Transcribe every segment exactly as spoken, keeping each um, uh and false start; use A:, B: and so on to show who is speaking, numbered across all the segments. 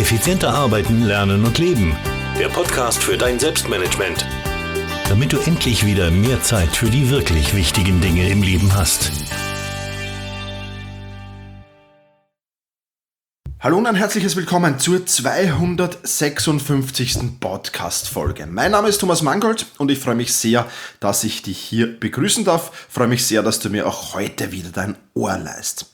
A: Effizienter arbeiten, lernen und leben. Der Podcast für dein Selbstmanagement. Damit du endlich wieder mehr Zeit für die wirklich wichtigen Dinge im Leben hast.
B: Hallo und ein herzliches Willkommen zur zweihundertsechsundfünfzigsten Podcast-Folge. Mein Name ist Thomas Mangold und ich freue mich sehr, dass ich dich hier begrüßen darf. Ich freue mich sehr, dass du mir auch heute wieder dein Ohr leihst.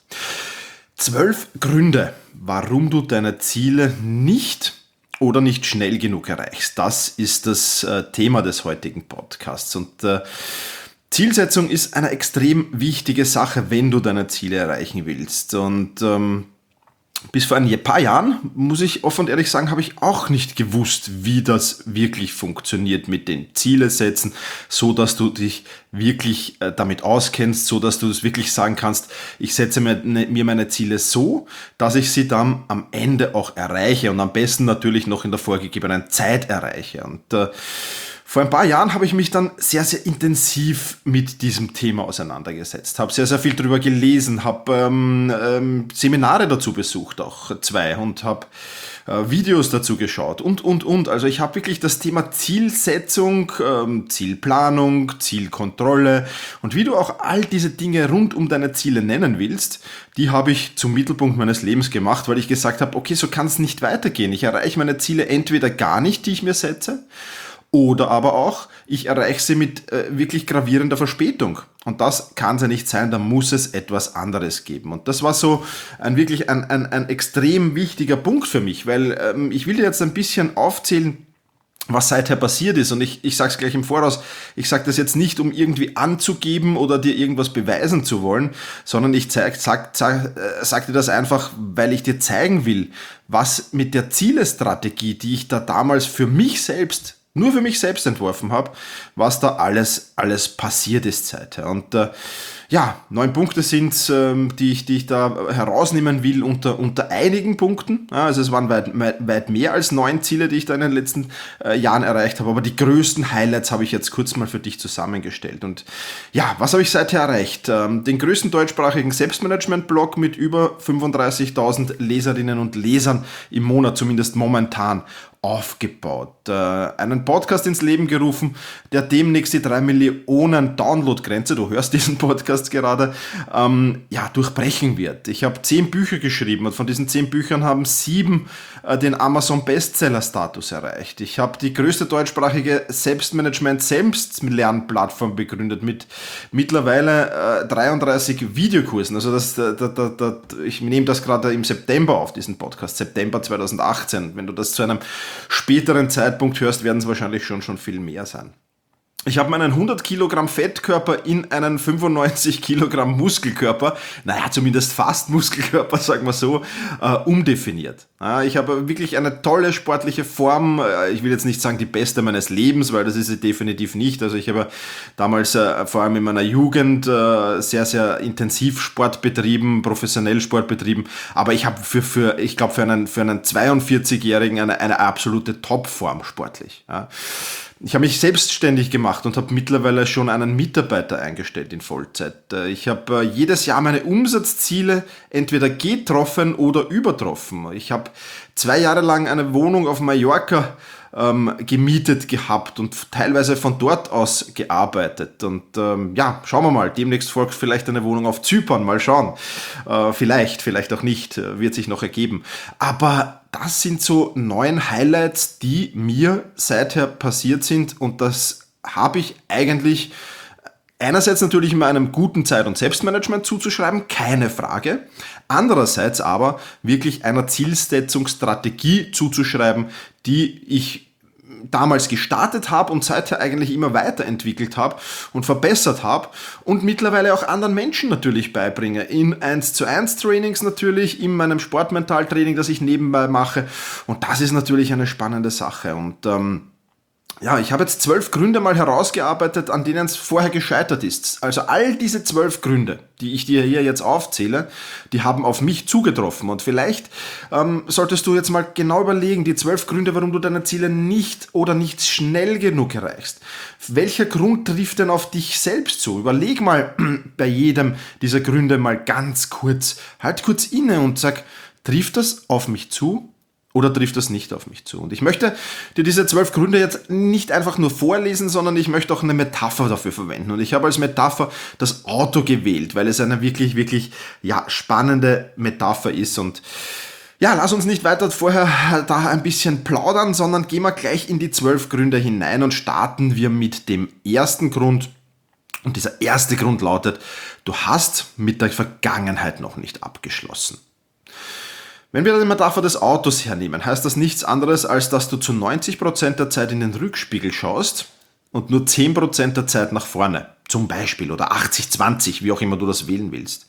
B: Zwölf Gründe, warum du deine Ziele nicht oder nicht schnell genug erreichst. Das ist das äh, Thema des heutigen Podcasts. Und äh, Zielsetzung ist eine extrem wichtige Sache, wenn du deine Ziele erreichen willst. Und ähm, bis vor ein paar Jahren, muss ich offen und ehrlich sagen, habe ich auch nicht gewusst, wie das wirklich funktioniert mit den Ziele setzen, so dass du dich wirklich äh, damit auskennst, so dass du es wirklich sagen kannst, ich setze mir, ne, mir meine Ziele so, dass ich sie dann am Ende auch erreiche und am besten natürlich noch in der vorgegebenen Zeit erreiche. Und äh, Vor ein paar Jahren habe ich mich dann sehr, sehr intensiv mit diesem Thema auseinandergesetzt, habe sehr, sehr viel darüber gelesen, habe ähm, ähm, Seminare dazu besucht, auch zwei, und habe äh, Videos dazu geschaut und, und, und. Also ich habe wirklich das Thema Zielsetzung, ähm, Zielplanung, Zielkontrolle und wie du auch all diese Dinge rund um deine Ziele nennen willst, die habe ich zum Mittelpunkt meines Lebens gemacht, weil ich gesagt habe, okay, so kann es nicht weitergehen. Ich erreiche meine Ziele entweder gar nicht, die ich mir setze, oder aber auch, ich erreiche sie mit äh, wirklich gravierender Verspätung. Und das kann es ja nicht sein, da muss es etwas anderes geben. Und das war so ein wirklich ein, ein, ein extrem wichtiger Punkt für mich, weil ähm, ich will dir jetzt ein bisschen aufzählen, was seither passiert ist. Und ich, ich sage es gleich im Voraus, ich sage das jetzt nicht, um irgendwie anzugeben oder dir irgendwas beweisen zu wollen, sondern ich zeig, sag, sag, äh, sag dir das einfach, weil ich dir zeigen will, was mit der Zielestrategie, die ich da damals für mich selbst nur für mich selbst entworfen habe, was da alles, alles passiert ist seither. Und äh, ja, neun Punkte sind es, ähm, die, ich, die ich da herausnehmen will unter, unter einigen Punkten. Ja, also es waren weit, weit mehr als neun Ziele, die ich da in den letzten äh, Jahren erreicht habe, aber die größten Highlights habe ich jetzt kurz mal für dich zusammengestellt. Und ja, was habe ich seither erreicht? Ähm, den größten deutschsprachigen Selbstmanagement-Blog mit über fünfunddreißigtausend Leserinnen und Lesern im Monat, zumindest momentan, aufgebaut, äh, einen Podcast ins Leben gerufen, der demnächst die drei Millionen Download-Grenze, du hörst diesen Podcast gerade, ähm, ja, durchbrechen wird. Ich habe zehn Bücher geschrieben und von diesen zehn Büchern haben sieben äh, den Amazon-Bestseller-Status erreicht. Ich habe die größte deutschsprachige Selbstmanagement-Selbstlernplattform begründet mit mittlerweile äh, dreiunddreißig Videokursen. Also das, da, da, da, ich nehme das gerade im September auf, diesen Podcast, September zweitausendachtzehn. Wenn du das zu einem späteren Zeitpunkt hörst, werden es wahrscheinlich schon, schon viel mehr sein. Ich habe meinen hundert Kilogramm Fettkörper in einen fünfundneunzig Kilogramm Muskelkörper, naja, zumindest fast Muskelkörper, sagen wir so, äh, umdefiniert. Ja, ich habe wirklich eine tolle sportliche Form. Ich will jetzt nicht sagen die beste meines Lebens, weil das ist sie definitiv nicht. Also ich habe damals äh, vor allem in meiner Jugend äh, sehr, sehr intensiv Sport betrieben, professionell Sport betrieben. Aber ich habe für, für ich glaube, für einen, für einen zweiundvierzigjährigen eine, eine absolute Topform sportlich. Ja. Ich habe mich selbstständig gemacht und habe mittlerweile schon einen Mitarbeiter eingestellt in Vollzeit. Ich habe jedes Jahr meine Umsatzziele entweder getroffen oder übertroffen. Ich habe zwei Jahre lang eine Wohnung auf Mallorca ähm, gemietet gehabt und teilweise von dort aus gearbeitet. Und ähm, ja, schauen wir mal, demnächst folgt vielleicht eine Wohnung auf Zypern, mal schauen. Äh, vielleicht, vielleicht auch nicht, wird sich noch ergeben. Aber das sind so neun Highlights, die mir seither passiert sind, und das habe ich eigentlich einerseits natürlich in einem guten Zeit- und Selbstmanagement zuzuschreiben, keine Frage. Andererseits aber wirklich einer Zielsetzungsstrategie zuzuschreiben, die ich damals gestartet habe und seither eigentlich immer weiterentwickelt habe und verbessert habe und mittlerweile auch anderen Menschen natürlich beibringe. In eins zu eins Trainings natürlich, in meinem Sportmentaltraining, das ich nebenbei mache. Und das ist natürlich eine spannende Sache. Und ähm, ja, ich habe jetzt zwölf Gründe mal herausgearbeitet, an denen es vorher gescheitert ist. Also all diese zwölf Gründe, die ich dir hier jetzt aufzähle, die haben auf mich zugetroffen. Und vielleicht ähm, solltest du jetzt mal genau überlegen, die zwölf Gründe, warum du deine Ziele nicht oder nicht schnell genug erreichst. Welcher Grund trifft denn auf dich selbst zu? Überleg mal bei jedem dieser Gründe mal ganz kurz, halt kurz inne und sag, trifft das auf mich zu? Oder trifft das nicht auf mich zu? Und ich möchte dir diese zwölf Gründe jetzt nicht einfach nur vorlesen, sondern ich möchte auch eine Metapher dafür verwenden. Und ich habe als Metapher das Auto gewählt, weil es eine wirklich, wirklich ja, spannende Metapher ist. Und ja, lass uns nicht weiter vorher da ein bisschen plaudern, sondern gehen wir gleich in die zwölf Gründe hinein und starten wir mit dem ersten Grund. Und dieser erste Grund lautet, du hast mit der Vergangenheit noch nicht abgeschlossen. Wenn wir die Metapher des Autos hernehmen, heißt das nichts anderes, als dass du zu neunzig Prozent der Zeit in den Rückspiegel schaust und nur zehn Prozent der Zeit nach vorne, zum Beispiel, oder achtzig zwanzig, wie auch immer du das wählen willst.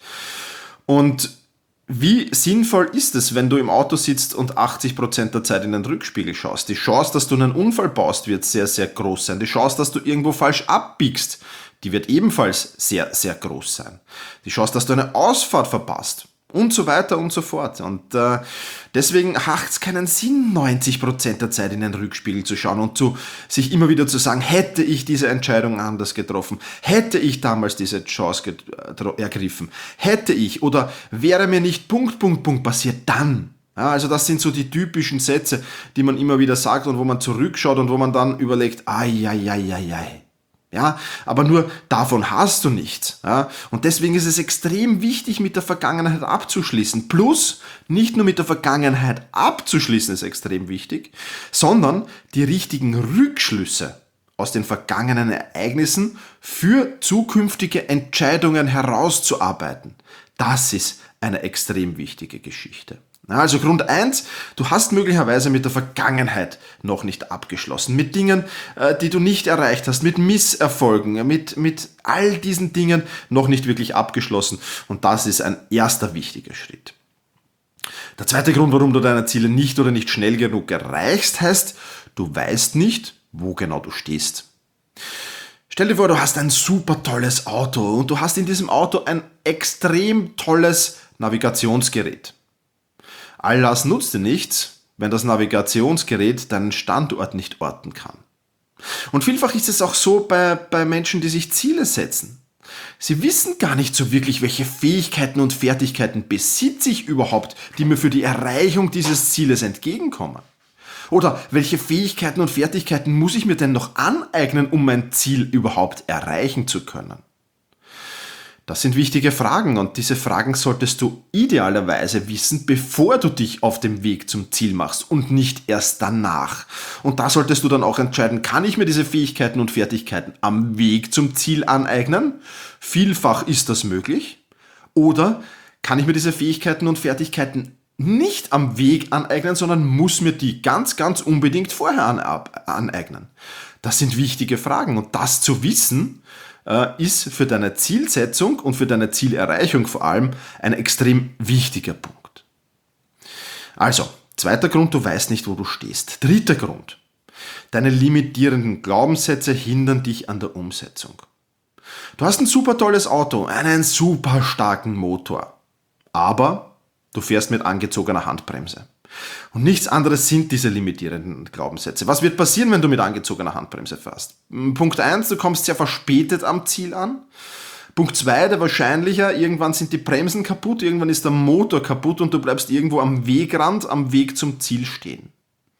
B: Und wie sinnvoll ist es, wenn du im Auto sitzt und achtzig Prozent der Zeit in den Rückspiegel schaust? Die Chance, dass du einen Unfall baust, wird sehr, sehr groß sein. Die Chance, dass du irgendwo falsch abbiegst, die wird ebenfalls sehr, sehr groß sein. Die Chance, dass du eine Ausfahrt verpasst, und so weiter und so fort. Und äh, deswegen hat es keinen Sinn, neunzig Prozent der Zeit in den Rückspiegel zu schauen und zu, sich immer wieder zu sagen, hätte ich diese Entscheidung anders getroffen, hätte ich damals diese Chance get- ergriffen, hätte ich oder wäre mir nicht Punkt, Punkt, Punkt passiert, dann. Ja, also das sind so die typischen Sätze, die man immer wieder sagt und wo man zurückschaut und wo man dann überlegt, ai, ai, ai, ai, ai. Ja, aber nur davon hast du nichts. Ja? Und deswegen ist es extrem wichtig, mit der Vergangenheit abzuschließen. Plus, nicht nur mit der Vergangenheit abzuschließen ist extrem wichtig, sondern die richtigen Rückschlüsse aus den vergangenen Ereignissen für zukünftige Entscheidungen herauszuarbeiten. Das ist eine extrem wichtige Geschichte. Also Grund eins, du hast möglicherweise mit der Vergangenheit noch nicht abgeschlossen, mit Dingen, die du nicht erreicht hast, mit Misserfolgen, mit, mit all diesen Dingen noch nicht wirklich abgeschlossen, und das ist ein erster wichtiger Schritt. Der zweite Grund, warum du deine Ziele nicht oder nicht schnell genug erreichst, heißt, du weißt nicht, wo genau du stehst. Stell dir vor, du hast ein super tolles Auto und du hast in diesem Auto ein extrem tolles Navigationsgerät. All das nutzt dir nichts, wenn das Navigationsgerät deinen Standort nicht orten kann. Und vielfach ist es auch so bei, bei Menschen, die sich Ziele setzen. Sie wissen gar nicht so wirklich, welche Fähigkeiten und Fertigkeiten besitze ich überhaupt, die mir für die Erreichung dieses Zieles entgegenkommen. Oder welche Fähigkeiten und Fertigkeiten muss ich mir denn noch aneignen, um mein Ziel überhaupt erreichen zu können? Das sind wichtige Fragen und diese Fragen solltest du idealerweise wissen, bevor du dich auf dem Weg zum Ziel machst und nicht erst danach. Und da solltest du dann auch entscheiden, kann ich mir diese Fähigkeiten und Fertigkeiten am Weg zum Ziel aneignen? Vielfach ist das möglich. Oder kann ich mir diese Fähigkeiten und Fertigkeiten nicht am Weg aneignen, sondern muss mir die ganz, ganz unbedingt vorher aneignen? Das sind wichtige Fragen und das zu wissen, ist für deine Zielsetzung und für deine Zielerreichung vor allem ein extrem wichtiger Punkt. Also, zweiter Grund, du weißt nicht, wo du stehst. Dritter Grund, deine limitierenden Glaubenssätze hindern dich an der Umsetzung. Du hast ein super tolles Auto, einen super starken Motor, aber du fährst mit angezogener Handbremse. Und nichts anderes sind diese limitierenden Glaubenssätze. Was wird passieren, wenn du mit angezogener Handbremse fährst? Punkt eins, du kommst sehr verspätet am Ziel an. Punkt zwei, der wahrscheinlicher, irgendwann sind die Bremsen kaputt, irgendwann ist der Motor kaputt und du bleibst irgendwo am Wegrand, am Weg zum Ziel stehen.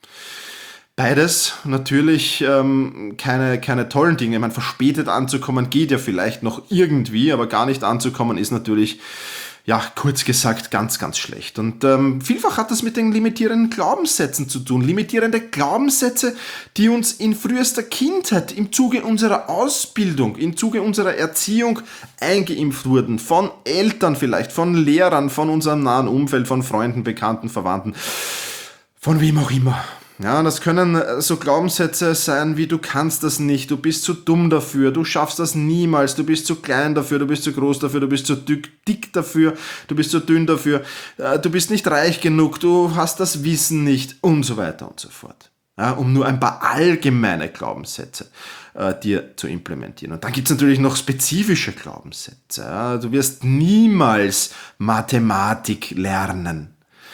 B: Beides natürlich ähm, keine, keine tollen Dinge. Ich meine, verspätet anzukommen geht ja vielleicht noch irgendwie, aber gar nicht anzukommen ist natürlich, ja, kurz gesagt, ganz, ganz schlecht. Und ähm, vielfach hat das mit den limitierenden Glaubenssätzen zu tun. Limitierende Glaubenssätze, die uns in frühester Kindheit, im Zuge unserer Ausbildung, im Zuge unserer Erziehung eingeimpft wurden. Von Eltern vielleicht, von Lehrern, von unserem nahen Umfeld, von Freunden, Bekannten, Verwandten, von wem auch immer. Ja, das können so Glaubenssätze sein wie: Du kannst das nicht, du bist zu dumm dafür, du schaffst das niemals, du bist zu klein dafür, du bist zu groß dafür, du bist zu dick, dick dafür, du bist zu dünn dafür, du bist nicht reich genug, du hast das Wissen nicht und so weiter und so fort. Ja, um nur ein paar allgemeine Glaubenssätze äh, dir zu implementieren. Und dann gibt es natürlich noch spezifische Glaubenssätze. Ja, du wirst niemals Mathematik lernen.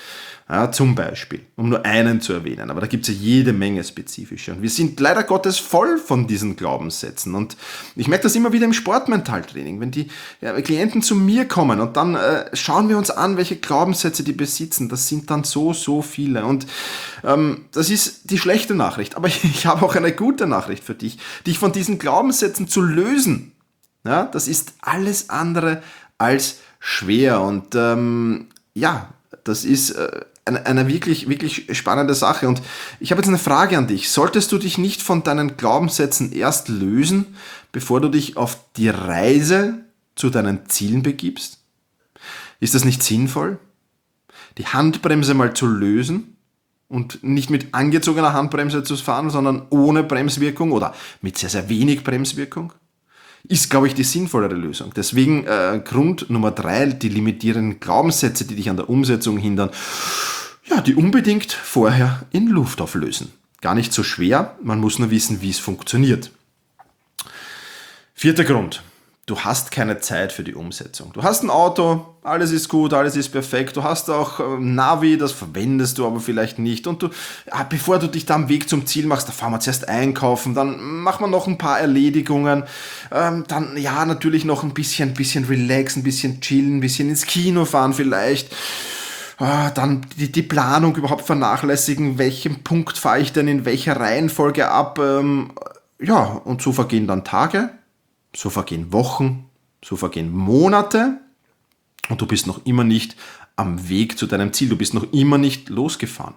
B: Ja, zum Beispiel, um nur einen zu erwähnen. Aber da gibt es ja jede Menge spezifische. Und wir sind leider Gottes voll von diesen Glaubenssätzen. Und ich merke das immer wieder im Sportmentaltraining, wenn die ja, Klienten zu mir kommen und dann äh, schauen wir uns an, welche Glaubenssätze die besitzen. Das sind dann so, so viele. Und ähm, das ist die schlechte Nachricht. Aber ich habe auch eine gute Nachricht für dich, dich von diesen Glaubenssätzen zu lösen. Ja, das ist alles andere als schwer. Und ähm, ja, das ist äh, eine, eine wirklich, wirklich spannende Sache. Und ich habe jetzt eine Frage an dich. Solltest du dich nicht von deinen Glaubenssätzen erst lösen, bevor du dich auf die Reise zu deinen Zielen begibst? Ist das nicht sinnvoll? Die Handbremse mal zu lösen und nicht mit angezogener Handbremse zu fahren, sondern ohne Bremswirkung oder mit sehr, sehr wenig Bremswirkung? Ist, glaube ich, die sinnvollere Lösung. Deswegen äh, Grund Nummer drei, die limitierenden Glaubenssätze, die dich an der Umsetzung hindern, ja, die unbedingt vorher in Luft auflösen. Gar nicht so schwer, man muss nur wissen, wie es funktioniert. Vierter Grund. Du hast keine Zeit für die Umsetzung. Du hast ein Auto, alles ist gut, alles ist perfekt. Du hast auch Navi, das verwendest du aber vielleicht nicht. Und du, ja, bevor du dich da am Weg zum Ziel machst, da fahren wir zuerst einkaufen, dann machen wir noch ein paar Erledigungen. Ähm, dann, ja, natürlich noch ein bisschen, bisschen relaxen, ein bisschen chillen, ein bisschen ins Kino fahren vielleicht. Ah, dann die, die Planung überhaupt vernachlässigen, welchen Punkt fahre ich denn in welcher Reihenfolge ab. Ähm, ja, und so vergehen dann Tage. So vergehen Wochen, so vergehen Monate und du bist noch immer nicht am Weg zu deinem Ziel, du bist noch immer nicht losgefahren.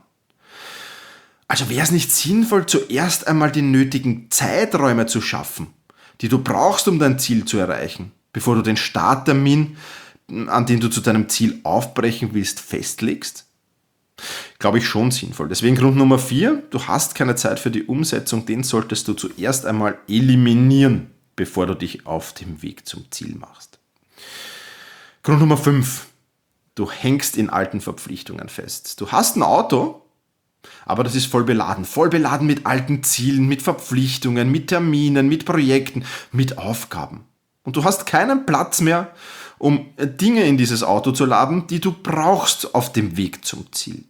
B: Also wäre es nicht sinnvoll, zuerst einmal die nötigen Zeiträume zu schaffen, die du brauchst, um dein Ziel zu erreichen, bevor du den Starttermin, an den du zu deinem Ziel aufbrechen willst, festlegst? Glaube ich schon sinnvoll. Deswegen Grund Nummer vier, du hast keine Zeit für die Umsetzung, den solltest du zuerst einmal eliminieren, bevor du dich auf dem Weg zum Ziel machst. Grund Nummer fünf. Du hängst in alten Verpflichtungen fest. Du hast ein Auto, aber das ist voll beladen. Voll beladen mit alten Zielen, mit Verpflichtungen, mit Terminen, mit Projekten, mit Aufgaben. Und du hast keinen Platz mehr, um Dinge in dieses Auto zu laden, die du brauchst auf dem Weg zum Ziel.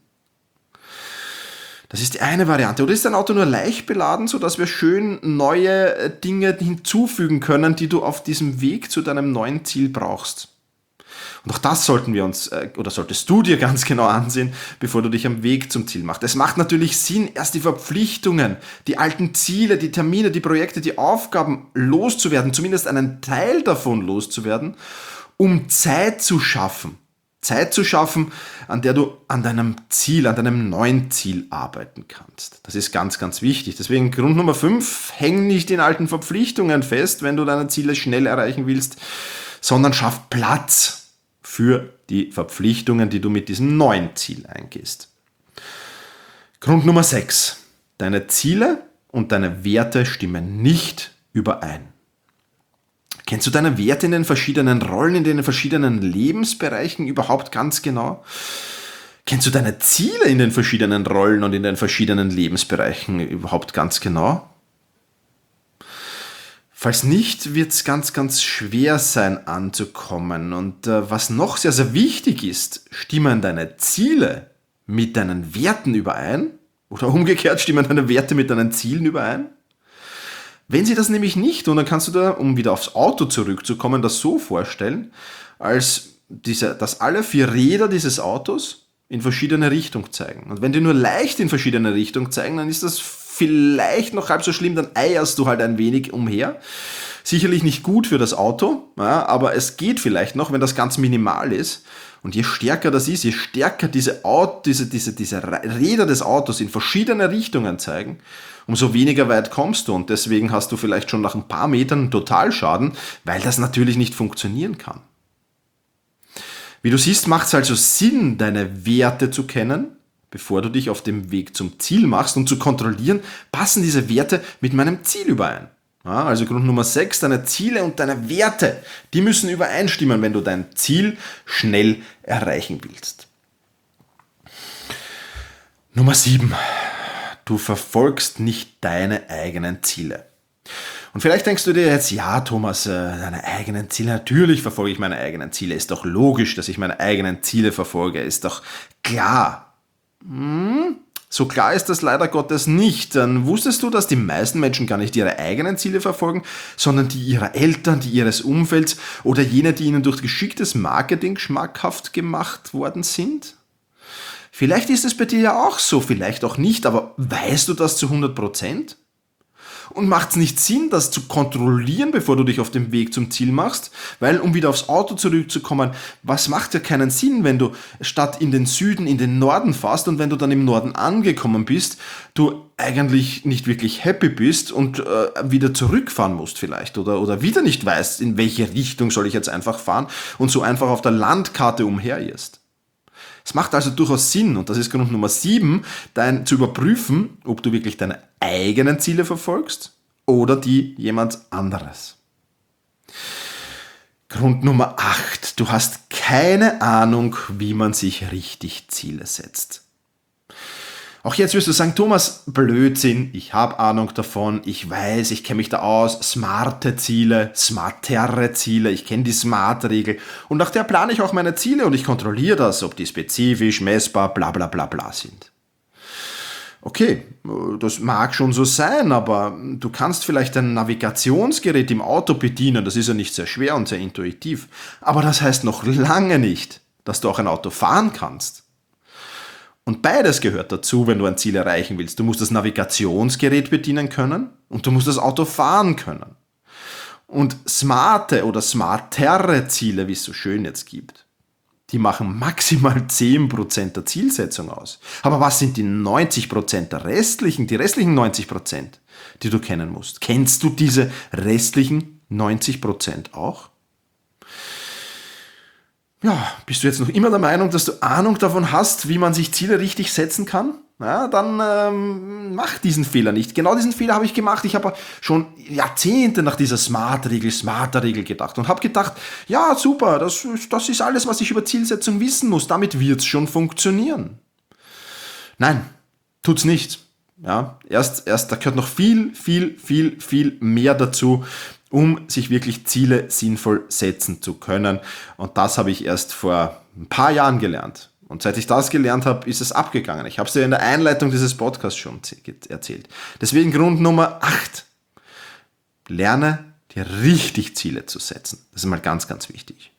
B: Das ist die eine Variante. Oder ist dein Auto nur leicht beladen, sodass wir schön neue Dinge hinzufügen können, die du auf diesem Weg zu deinem neuen Ziel brauchst? Und auch das sollten wir uns, oder solltest du dir ganz genau ansehen, bevor du dich am Weg zum Ziel machst. Es macht natürlich Sinn, erst die Verpflichtungen, die alten Ziele, die Termine, die Projekte, die Aufgaben loszuwerden, zumindest einen Teil davon loszuwerden, um Zeit zu schaffen. Zeit zu schaffen, an der du an deinem Ziel, an deinem neuen Ziel arbeiten kannst. Das ist ganz, ganz wichtig. Deswegen Grund Nummer fünf, häng nicht in alten Verpflichtungen fest, wenn du deine Ziele schnell erreichen willst, sondern schaff Platz für die Verpflichtungen, die du mit diesem neuen Ziel eingehst. Grund Nummer sechs, deine Ziele und deine Werte stimmen nicht überein. Kennst du deine Werte in den verschiedenen Rollen, in den verschiedenen Lebensbereichen überhaupt ganz genau? Kennst du deine Ziele in den verschiedenen Rollen und in den verschiedenen Lebensbereichen überhaupt ganz genau? Falls nicht, wird es ganz, ganz schwer sein anzukommen. Und äh, was noch sehr, sehr wichtig ist, stimmen deine Ziele mit deinen Werten überein? Oder umgekehrt, stimmen deine Werte mit deinen Zielen überein? Wenn sie das nämlich nicht tun, dann kannst du da, um wieder aufs Auto zurückzukommen, das so vorstellen, als diese, dass alle vier Räder dieses Autos in verschiedene Richtungen zeigen. Und wenn die nur leicht in verschiedene Richtungen zeigen, dann ist das vielleicht noch halb so schlimm, dann eierst du halt ein wenig umher. Sicherlich nicht gut für das Auto, ja, aber es geht vielleicht noch, wenn das ganz minimal ist. Und je stärker das ist, je stärker diese, Auto, diese, diese, diese Räder des Autos in verschiedene Richtungen zeigen, umso weniger weit kommst du. Und deswegen hast du vielleicht schon nach ein paar Metern einen Totalschaden, weil das natürlich nicht funktionieren kann. Wie du siehst, macht es also Sinn, deine Werte zu kennen, bevor du dich auf dem Weg zum Ziel machst und zu kontrollieren, passen diese Werte mit meinem Ziel überein. Ja, also Grund Nummer sechs, deine Ziele und deine Werte, die müssen übereinstimmen, wenn du dein Ziel schnell erreichen willst. Nummer sieben, du verfolgst nicht deine eigenen Ziele. Und vielleicht denkst du dir jetzt, ja Thomas, deine eigenen Ziele, natürlich verfolge ich meine eigenen Ziele, ist doch logisch, dass ich meine eigenen Ziele verfolge, ist doch klar. So klar ist das leider Gottes nicht. Dann wusstest du, dass die meisten Menschen gar nicht ihre eigenen Ziele verfolgen, sondern die ihrer Eltern, die ihres Umfelds oder jene, die ihnen durch geschicktes Marketing schmackhaft gemacht worden sind? Vielleicht ist es bei dir ja auch so, vielleicht auch nicht, aber weißt du das zu hundert Prozent? Und macht es nicht Sinn, das zu kontrollieren, bevor du dich auf den Weg zum Ziel machst? Weil, um wieder aufs Auto zurückzukommen, was macht ja keinen Sinn, wenn du statt in den Süden in den Norden fährst und wenn du dann im Norden angekommen bist, du eigentlich nicht wirklich happy bist und äh, wieder zurückfahren musst vielleicht oder, oder wieder nicht weißt, in welche Richtung soll ich jetzt einfach fahren und so einfach auf der Landkarte umherirrst. Es macht also durchaus Sinn, und das ist Grund Nummer sieben, dein, zu überprüfen, ob du wirklich deine eigenen Ziele verfolgst oder die jemand anderes. Grund Nummer acht, du hast keine Ahnung, wie man sich richtig Ziele setzt. Auch jetzt wirst du sagen, Thomas, Blödsinn, ich habe Ahnung davon, ich weiß, ich kenne mich da aus, smarte Ziele, smartere Ziele, ich kenne die Smart-Regel und nach der plane ich auch meine Ziele und ich kontrolliere das, ob die spezifisch, messbar, bla bla bla bla sind. Okay, das mag schon so sein, aber du kannst vielleicht ein Navigationsgerät im Auto bedienen, das ist ja nicht sehr schwer und sehr intuitiv, aber das heißt noch lange nicht, dass du auch ein Auto fahren kannst. Und beides gehört dazu, wenn du ein Ziel erreichen willst. Du musst das Navigationsgerät bedienen können und du musst das Auto fahren können. Und smarte oder smartere Ziele, wie es so schön jetzt gibt, die machen maximal zehn Prozent der Zielsetzung aus. Aber was sind die neunzig Prozent der restlichen, die restlichen neunzig Prozent, die du kennen musst? Kennst du diese restlichen neunzig Prozent auch? Ja, bist du jetzt noch immer der Meinung, dass du Ahnung davon hast, wie man sich Ziele richtig setzen kann? Ja, dann ähm, mach diesen Fehler nicht. Genau diesen Fehler habe ich gemacht. Ich habe schon Jahrzehnte nach dieser Smart-Regel, Smarter-Regel gedacht und habe gedacht, ja super, das, das ist alles, was ich über Zielsetzung wissen muss. Damit wird es schon funktionieren. Nein, tut's nicht. Ja, erst, erst, da gehört noch viel, viel, viel, viel mehr dazu, um sich wirklich Ziele sinnvoll setzen zu können. Und das habe ich erst vor ein paar Jahren gelernt. Und seit ich das gelernt habe, ist es abgegangen. Ich habe es dir in der Einleitung dieses Podcasts schon erzählt. Deswegen Grund Nummer acht. Lerne dir richtig Ziele zu setzen. Das ist mal ganz, ganz wichtig.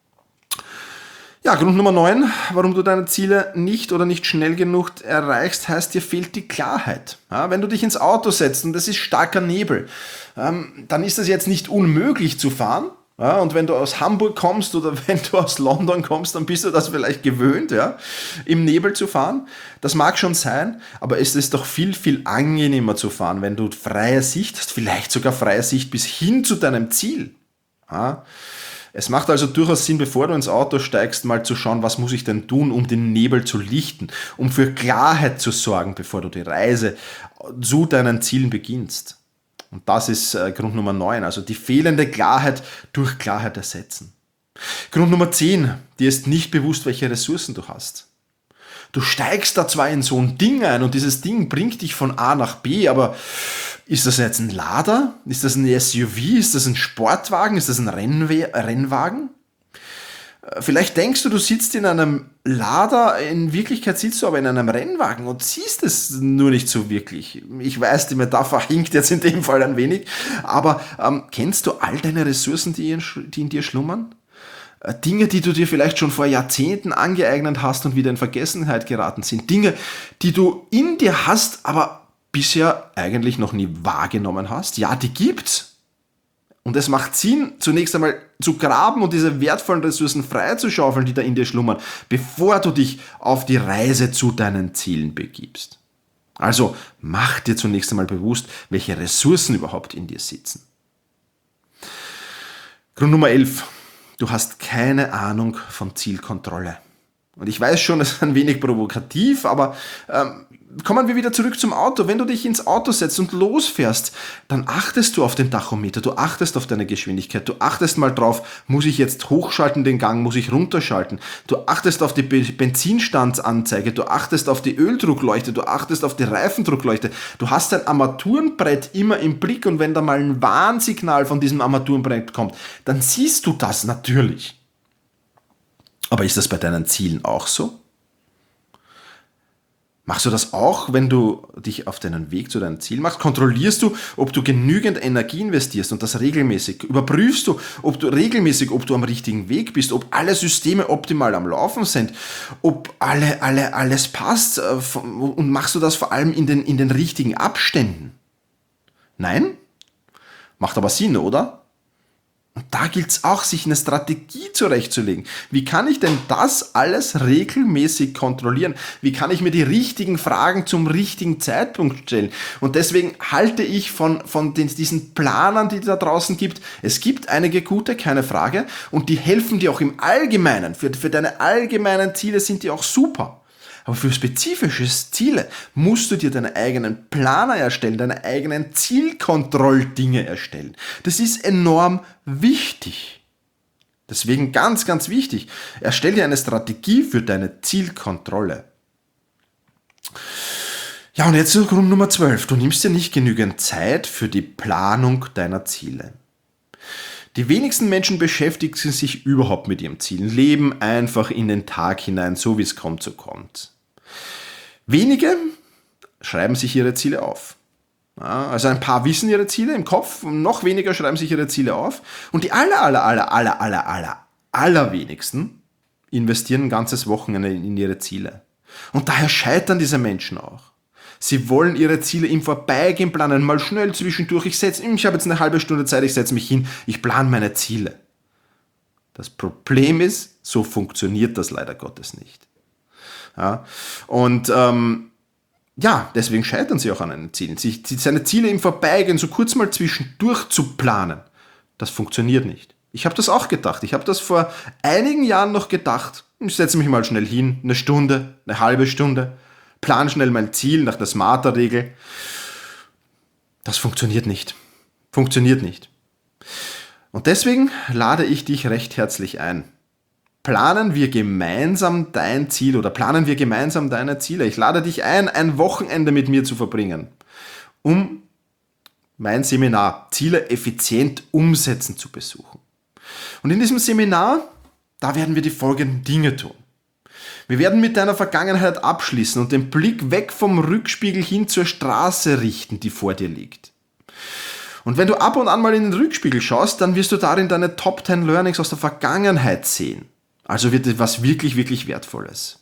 B: Ja, Grund Nummer neun, warum du deine Ziele nicht oder nicht schnell genug erreichst, heißt, dir fehlt die Klarheit. Ja, wenn du dich ins Auto setzt und das ist starker Nebel, ähm, dann ist das jetzt nicht unmöglich zu fahren. Ja, und wenn du aus Hamburg kommst oder wenn du aus London kommst, dann bist du das vielleicht gewöhnt, ja, im Nebel zu fahren. Das mag schon sein, aber es ist doch viel, viel angenehmer zu fahren, wenn du freie Sicht hast, vielleicht sogar freie Sicht bis hin zu deinem Ziel. Ja. Es macht also durchaus Sinn, bevor du ins Auto steigst, mal zu schauen, was muss ich denn tun, um den Nebel zu lichten, um für Klarheit zu sorgen, bevor du die Reise zu deinen Zielen beginnst. Und das ist äh, Grund Nummer neun, also die fehlende Klarheit durch Klarheit ersetzen. Grund Nummer zehn, dir ist nicht bewusst, welche Ressourcen du hast. Du steigst da zwar in so ein Ding ein und dieses Ding bringt dich von A nach B, aber ist das jetzt ein Lader? Ist das ein S U V? Ist das ein Sportwagen? Ist das ein Rennwe- Rennwagen? Vielleicht denkst du, du sitzt in einem Lader, in Wirklichkeit sitzt du aber in einem Rennwagen und siehst es nur nicht so wirklich. Ich weiß, die Metapher hinkt jetzt in dem Fall ein wenig, aber ähm, kennst du all deine Ressourcen, die in, die in dir schlummern? Äh, Dinge, die du dir vielleicht schon vor Jahrzehnten angeeignet hast und wieder in Vergessenheit geraten sind. Dinge, die du in dir hast, aber bisher eigentlich noch nie wahrgenommen hast. Ja, die gibt's. Und es macht Sinn, zunächst einmal zu graben und diese wertvollen Ressourcen freizuschaufeln, die da in dir schlummern, bevor du dich auf die Reise zu deinen Zielen begibst. Also mach dir zunächst einmal bewusst, welche Ressourcen überhaupt in dir sitzen. Grund Nummer elf. Du hast keine Ahnung von Zielkontrolle. Und ich weiß schon, es ist ein wenig provokativ, aber ähm, kommen wir wieder zurück zum Auto. Wenn du dich ins Auto setzt und losfährst, dann achtest du auf den Tachometer, du achtest auf deine Geschwindigkeit, du achtest mal drauf, muss ich jetzt hochschalten den Gang, muss ich runterschalten. Du achtest auf die Benzinstandsanzeige, du achtest auf die Öldruckleuchte, du achtest auf die Reifendruckleuchte. Du hast dein Armaturenbrett immer im Blick und wenn da mal ein Warnsignal von diesem Armaturenbrett kommt, dann siehst du das natürlich. Aber ist das bei deinen Zielen auch so? Machst du das auch, wenn du dich auf deinen Weg zu deinem Ziel machst? Kontrollierst du, ob du genügend Energie investierst und das regelmäßig? Überprüfst du, ob du regelmäßig, ob du am richtigen Weg bist, ob alle Systeme optimal am Laufen sind, ob alle, alle, alles passt und machst du das vor allem in den, in den richtigen Abständen? Nein? Macht aber Sinn, oder? Und da gilt es auch, sich eine Strategie zurechtzulegen. Wie kann ich denn das alles regelmäßig kontrollieren? Wie kann ich mir die richtigen Fragen zum richtigen Zeitpunkt stellen? Und deswegen halte ich von, von den, diesen Planern, die es da draußen gibt. Es gibt einige gute, keine Frage. Und die helfen dir auch im Allgemeinen. Für, für deine allgemeinen Ziele sind die auch super. Aber für spezifische Ziele musst du dir deine eigenen Planer erstellen, deine eigenen Zielkontrolldinge erstellen. Das ist enorm wichtig. Deswegen ganz, ganz wichtig. Erstell dir eine Strategie für deine Zielkontrolle. Ja, und jetzt zu Grund Nummer zwölf. Du nimmst dir nicht genügend Zeit für die Planung deiner Ziele. Die wenigsten Menschen beschäftigen sich überhaupt mit ihrem Ziel, leben einfach in den Tag hinein, so wie es kommt, so kommt. Wenige schreiben sich ihre Ziele auf. Ja, also ein paar wissen ihre Ziele im Kopf, noch weniger schreiben sich ihre Ziele auf. Und die aller, aller, aller, aller, aller, aller, allerwenigsten investieren ein ganzes Wochenende in ihre Ziele. Und daher scheitern diese Menschen auch. Sie wollen ihre Ziele im Vorbeigehen planen, mal schnell zwischendurch. Ich setze, ich habe jetzt eine halbe Stunde Zeit, ich setze mich hin, ich plane meine Ziele. Das Problem ist, so funktioniert das leider Gottes nicht. Ja, und ähm, ja, deswegen scheitern sie auch an einem Ziel. Sich seine Ziele im Vorbeigehen so kurz mal zwischendurch zu planen, das funktioniert nicht. Ich habe das auch gedacht. Ich habe das vor einigen Jahren noch gedacht. Ich setze mich mal schnell hin, eine Stunde, eine halbe Stunde, plan schnell mein Ziel nach der Smarter-Regel. Das funktioniert nicht. Funktioniert nicht. Und deswegen lade ich dich recht herzlich ein. Planen wir gemeinsam dein Ziel oder planen wir gemeinsam deine Ziele. Ich lade dich ein, ein Wochenende mit mir zu verbringen, um mein Seminar Ziele effizient umsetzen zu besuchen. Und in diesem Seminar, da werden wir die folgenden Dinge tun. Wir werden mit deiner Vergangenheit abschließen und den Blick weg vom Rückspiegel hin zur Straße richten, die vor dir liegt. Und wenn du ab und an mal in den Rückspiegel schaust, dann wirst du darin deine Top zehn Learnings aus der Vergangenheit sehen. Also wird etwas wirklich, wirklich Wertvolles.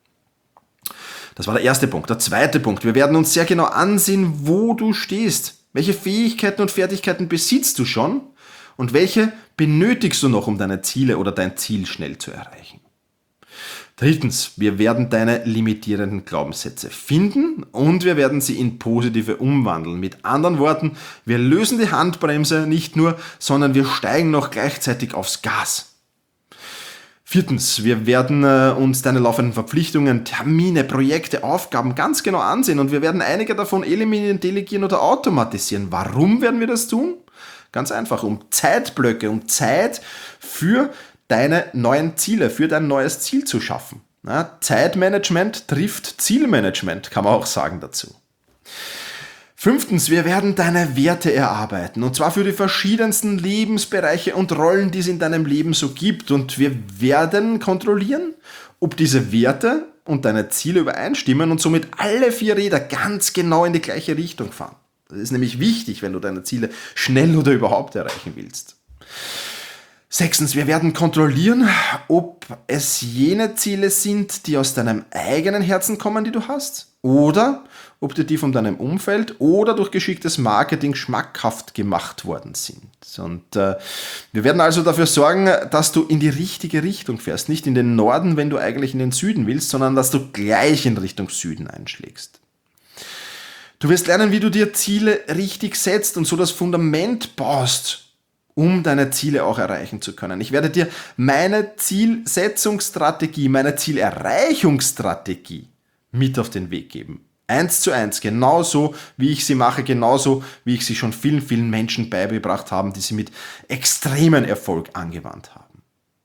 B: Das war der erste Punkt. Der zweite Punkt. Wir werden uns sehr genau ansehen, wo du stehst. Welche Fähigkeiten und Fertigkeiten besitzt du schon und welche benötigst du noch, um deine Ziele oder dein Ziel schnell zu erreichen. Drittens, wir werden deine limitierenden Glaubenssätze finden und wir werden sie in positive umwandeln. Mit anderen Worten, wir lösen die Handbremse nicht nur, sondern wir steigen noch gleichzeitig aufs Gas. Viertens, wir werden äh, uns deine laufenden Verpflichtungen, Termine, Projekte, Aufgaben ganz genau ansehen und wir werden einige davon eliminieren, delegieren oder automatisieren. Warum werden wir das tun? Ganz einfach, um Zeitblöcke, um Zeit für deine neuen Ziele, für dein neues Ziel zu schaffen. Ja, Zeitmanagement trifft Zielmanagement, kann man auch sagen dazu. Fünftens, wir werden deine Werte erarbeiten und zwar für die verschiedensten Lebensbereiche und Rollen, die es in deinem Leben so gibt und wir werden kontrollieren, ob diese Werte und deine Ziele übereinstimmen und somit alle vier Räder ganz genau in die gleiche Richtung fahren. Das ist nämlich wichtig, wenn du deine Ziele schnell oder überhaupt erreichen willst. Sechstens, wir werden kontrollieren, ob es jene Ziele sind, die aus deinem eigenen Herzen kommen, die du hast, oder ob dir die von deinem Umfeld oder durch geschicktes Marketing schmackhaft gemacht worden sind. Und äh, wir werden also dafür sorgen, dass du in die richtige Richtung fährst. Nicht in den Norden, wenn du eigentlich in den Süden willst, sondern dass du gleich in Richtung Süden einschlägst. Du wirst lernen, wie du dir Ziele richtig setzt und so das Fundament baust, um deine Ziele auch erreichen zu können. Ich werde dir meine Zielsetzungsstrategie, meine Zielerreichungsstrategie mit auf den Weg geben. Eins zu eins, genauso wie ich sie mache, genauso wie ich sie schon vielen, vielen Menschen beigebracht habe, die sie mit extremen Erfolg angewandt haben.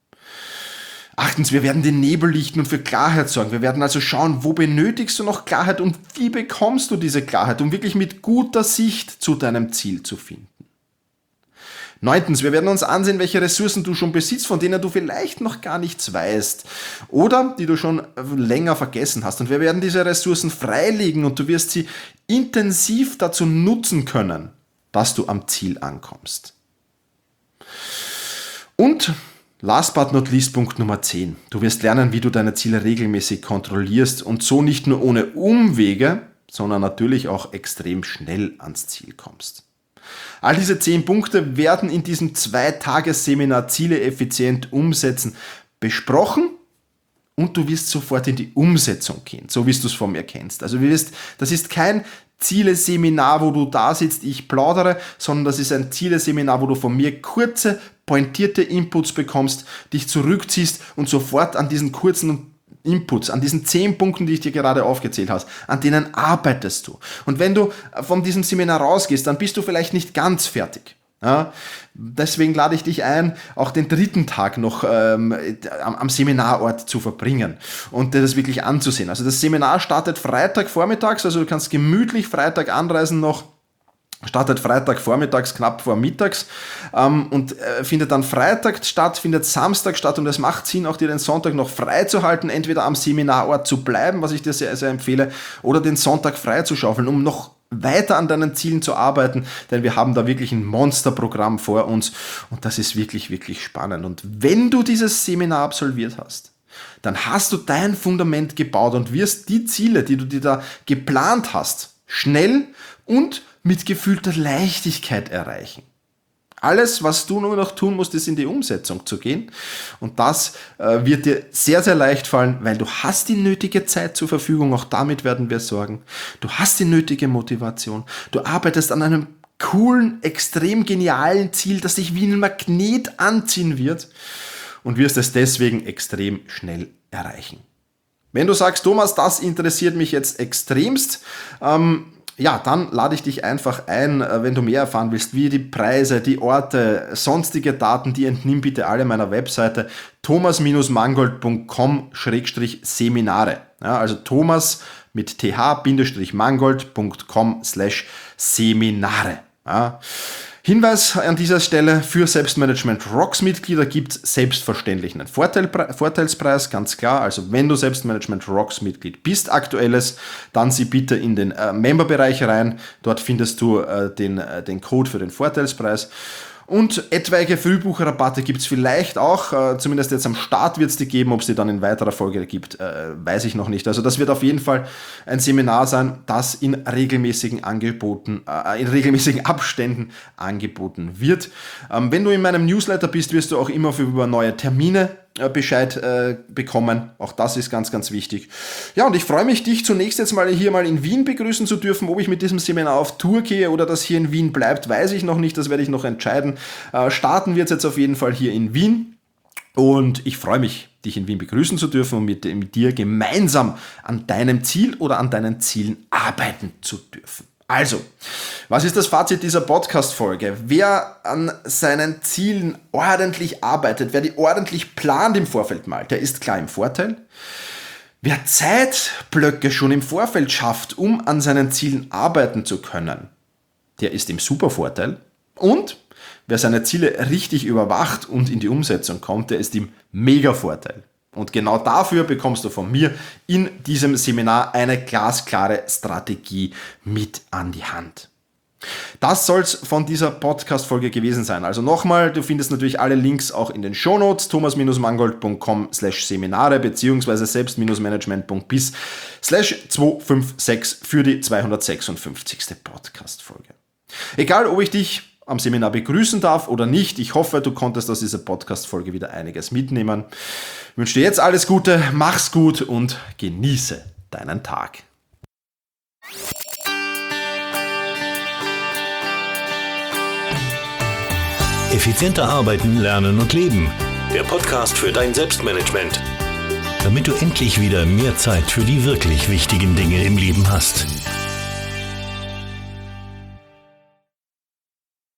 B: Achtens, wir werden den Nebel lichten und für Klarheit sorgen. Wir werden also schauen, wo benötigst du noch Klarheit und wie bekommst du diese Klarheit, um wirklich mit guter Sicht zu deinem Ziel zu finden. Neuntens, wir werden uns ansehen, welche Ressourcen du schon besitzt, von denen du vielleicht noch gar nichts weißt oder die du schon länger vergessen hast. Und wir werden diese Ressourcen freilegen und du wirst sie intensiv dazu nutzen können, dass du am Ziel ankommst. Und last but not least, Punkt Nummer zehn. Du wirst lernen, wie du deine Ziele regelmäßig kontrollierst und so nicht nur ohne Umwege, sondern natürlich auch extrem schnell ans Ziel kommst. All diese zehn Punkte werden in diesem Zwei-Tages-Seminar Ziele effizient umsetzen besprochen und du wirst sofort in die Umsetzung gehen, so wie du es von mir kennst. Also du wirst, das ist kein Ziele-Seminar, wo du da sitzt, ich plaudere, sondern das ist ein Ziele-Seminar, wo du von mir kurze, pointierte Inputs bekommst, dich zurückziehst und sofort an diesen kurzen Inputs, an diesen zehn Punkten, die ich dir gerade aufgezählt habe, an denen arbeitest du. Und wenn du von diesem Seminar rausgehst, dann bist du vielleicht nicht ganz fertig. Ja, deswegen lade ich dich ein, auch den dritten Tag noch ähm, am, am Seminarort zu verbringen und dir das wirklich anzusehen. Also das Seminar startet Freitag vormittags, also du kannst gemütlich Freitag anreisen noch. Startet Freitag vormittags, knapp vor mittags ähm, und äh, findet dann Freitag statt, findet Samstag statt und es macht Sinn, auch dir den Sonntag noch frei zu halten, entweder am Seminarort zu bleiben, was ich dir sehr, sehr empfehle, oder den Sonntag frei zu schaufeln, um noch weiter an deinen Zielen zu arbeiten, denn wir haben da wirklich ein Monsterprogramm vor uns und das ist wirklich, wirklich spannend. Und wenn du dieses Seminar absolviert hast, dann hast du dein Fundament gebaut und wirst die Ziele, die du dir da geplant hast, schnell und mit gefühlter Leichtigkeit erreichen. Alles, was du nur noch tun musst, ist in die Umsetzung zu gehen. Und das äh, wird dir sehr, sehr leicht fallen, weil du hast die nötige Zeit zur Verfügung. Auch damit werden wir sorgen. Du hast die nötige Motivation. Du arbeitest an einem coolen, extrem genialen Ziel, das dich wie ein Magnet anziehen wird und wirst es deswegen extrem schnell erreichen. Wenn du sagst, Thomas, das interessiert mich jetzt extremst, ähm, ja, dann lade ich dich einfach ein, wenn du mehr erfahren willst, wie die Preise, die Orte, sonstige Daten, die entnimm bitte alle meiner Webseite thomas mangold punkt com Schrägstrich Seminare. Ja, also Thomas mit th-mangold punkt com slash Seminare. Ja. Hinweis an dieser Stelle, für Selbstmanagement Rocks Mitglieder gibt es selbstverständlich einen Vorteil, Vorteilspreis, ganz klar. Also wenn du Selbstmanagement Rocks Mitglied bist, aktuelles, dann sieh bitte in den äh, Member-Bereich rein. Dort findest du äh, den, äh, den Code für den Vorteilspreis. Und etwaige Frühbucherrabatte gibt es vielleicht auch, äh, zumindest jetzt am Start wird es die geben, ob es die dann in weiterer Folge gibt, äh, weiß ich noch nicht. Also das wird auf jeden Fall ein Seminar sein, das in regelmäßigen Angeboten, äh, in regelmäßigen Abständen angeboten wird. Ähm, wenn du in meinem Newsletter bist, wirst du auch immer für über neue Termine Bescheid äh, bekommen. Auch das ist ganz, ganz wichtig. Ja, und ich freue mich, dich zunächst jetzt mal hier mal in Wien begrüßen zu dürfen. Ob ich mit diesem Seminar auf Tour gehe oder das hier in Wien bleibt, weiß ich noch nicht. Das werde ich noch entscheiden. Äh, starten wird es jetzt auf jeden Fall hier in Wien. Und ich freue mich, dich in Wien begrüßen zu dürfen und mit, mit dir gemeinsam an deinem Ziel oder an deinen Zielen arbeiten zu dürfen. Also, was ist das Fazit dieser Podcast-Folge? Wer an seinen Zielen ordentlich arbeitet, wer die ordentlich plant im Vorfeld mal, der ist klar im Vorteil. Wer Zeitblöcke schon im Vorfeld schafft, um an seinen Zielen arbeiten zu können, der ist im Supervorteil. Und wer seine Ziele richtig überwacht und in die Umsetzung kommt, der ist im Mega-Vorteil. Und genau dafür bekommst du von mir in diesem Seminar eine glasklare Strategie mit an die Hand. Das soll es von dieser Podcast-Folge gewesen sein. Also nochmal, du findest natürlich alle Links auch in den Shownotes, thomas mangold punkt com slash Seminare beziehungsweise selbst-management punkt biz slash zweihundertsechsundsechzig für die zweihundertsechsundfünfzigste Podcast-Folge. Egal, ob ich dich am Seminar begrüßen darf oder nicht. Ich hoffe, du konntest aus dieser Podcast-Folge wieder einiges mitnehmen. Ich wünsche dir jetzt alles Gute, mach's gut und genieße deinen Tag.
A: Effizienter arbeiten, lernen und leben. Der Podcast für dein Selbstmanagement. Damit du endlich wieder mehr Zeit für die wirklich wichtigen Dinge im Leben hast.